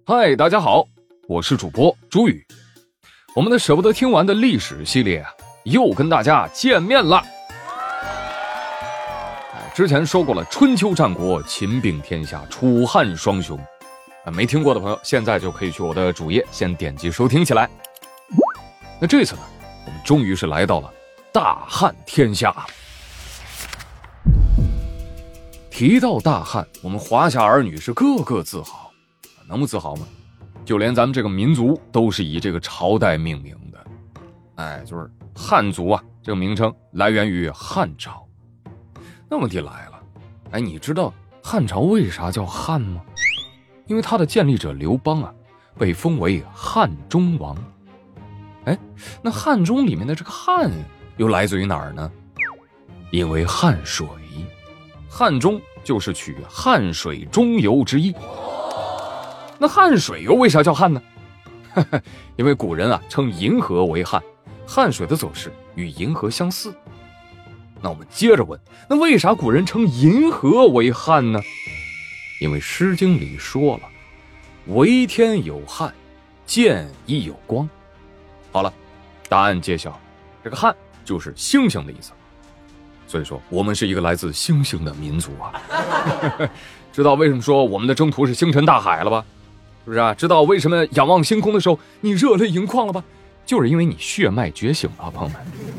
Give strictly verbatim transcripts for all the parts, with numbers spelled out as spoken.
嗨，大家好，我是主播朱宇。我们的舍不得听完的历史系列啊，又跟大家见面了。之前说过了春秋战国、秦并天下、楚汉双雄，没听过的朋友现在就可以去我的主页先点击收听起来。那这次呢，我们终于是来到了大汉天下。提到大汉，我们华夏儿女是个个自豪，能不自豪吗？就连咱们这个民族都是以这个朝代命名的，哎，就是汉族啊，这个名称来源于汉朝。那问题来了，哎，你知道汉朝为啥叫汉吗？因为他的建立者刘邦啊，被封为汉中王。哎，那汉中里面的这个汉又来自于哪儿呢？因为汉水，汉中就是取汉水中游之意。那汉水又为啥叫汉呢？因为古人啊称银河为汉，汉水的走势与银河相似。那我们接着问，那为啥古人称银河为汉呢？因为诗经里说了，为天有汉，见亦有光。好了，答案揭晓，这个汉就是星星的意思。所以说我们是一个来自星星的民族啊。知道为什么说我们的征途是星辰大海了吧？是不是啊？知道为什么仰望星空的时候你热泪盈眶了吧？就是因为你血脉觉醒了，朋友们。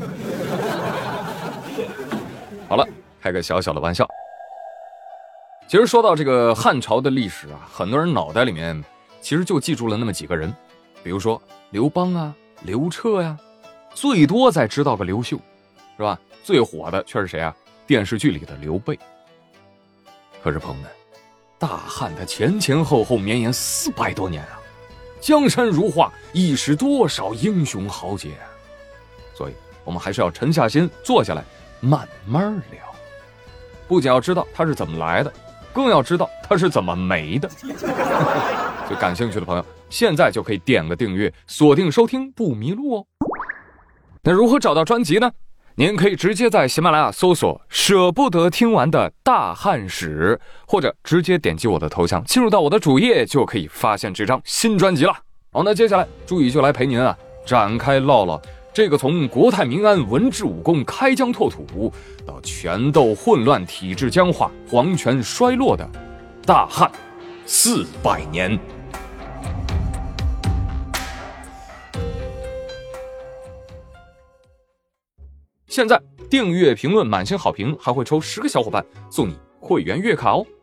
好了，开个小小的玩笑。其实说到这个汉朝的历史啊，很多人脑袋里面其实就记住了那么几个人，比如说刘邦啊、刘彻呀、啊，最多再知道个刘秀，是吧？最火的却是谁啊？电视剧里的刘备。可是朋友们，大汉它前前后后绵延四百多年啊，江山如画，一时多少英雄豪杰啊！所以我们还是要沉下心，坐下来慢慢聊。不仅要知道它是怎么来的，更要知道它是怎么没的。就感兴趣的朋友，现在就可以点个订阅，锁定收听，不迷路哦。那如何找到专辑呢？您可以直接在喜马拉雅搜索舍不得听完的大汉史，或者直接点击我的头像进入到我的主页，就可以发现这张新专辑了。好，那接下来朱宇就来陪您啊展开唠唠这个从国泰民安、文治武功、开疆拓土到权斗混乱、体制僵化、皇权衰落的大汉四百年。现在订阅、评论、满星好评，还会抽十个小伙伴送你会员月卡哦。